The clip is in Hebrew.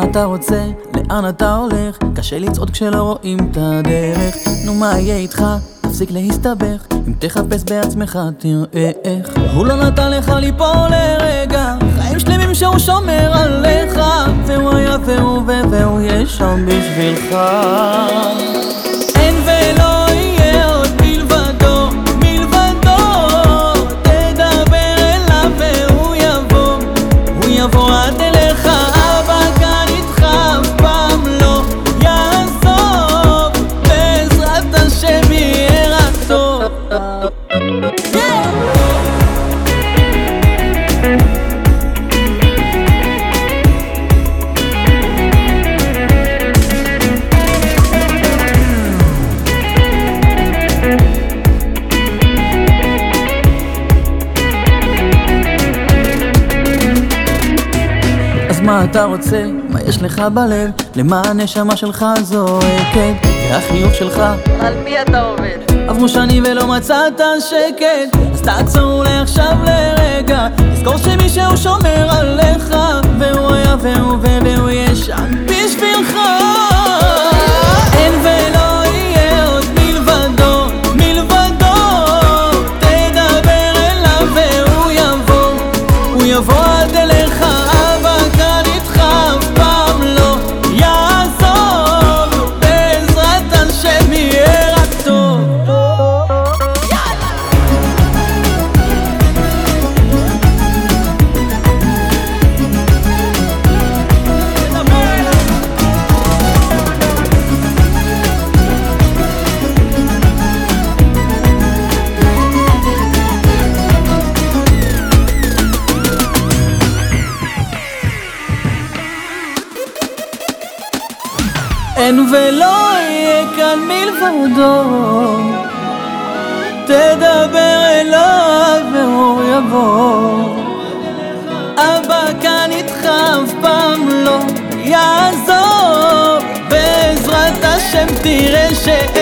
אתה רוצה? לאן אתה הולך? קשה לצעוד כשלא רואים את הדרך. נו מה יהיה איתך? תפסיק להסתבך, אם תחפש בעצמך תראה איך. הוא לא נתן לך ליפול לרגע, חיים שלמים שהוא שומר עליך, והוא היה והוא יהיה שם בשבילך. אין ולא יהיה עוד מלבדו, תדבר אליו והוא יבוא עד אליך. אבא כאן איתך, אף פעם לא יעזוב, בעזרת השם יהיה רק טוב. מה אתה רוצה? מה יש לך בלב? למה הנשמה שלך זועקת? והחיוך שלך? על מי אתה עובד? עברו שנים ולא מצאת שקט, אז תעצור אולי עכשיו לרגע, תזכור שמישהו שומר עליך, והוא היה והוא יהיה שם בשבילך. אין ולא יהיה עוד מלבדו, תדבר אליו והוא יבוא עד אליך. אין ולא יהיה כאן מלבדו, תדבר אליו והוא יבוא. אבא כאן איתך, אף פעם לא יעזוב, בעזרת השם תראה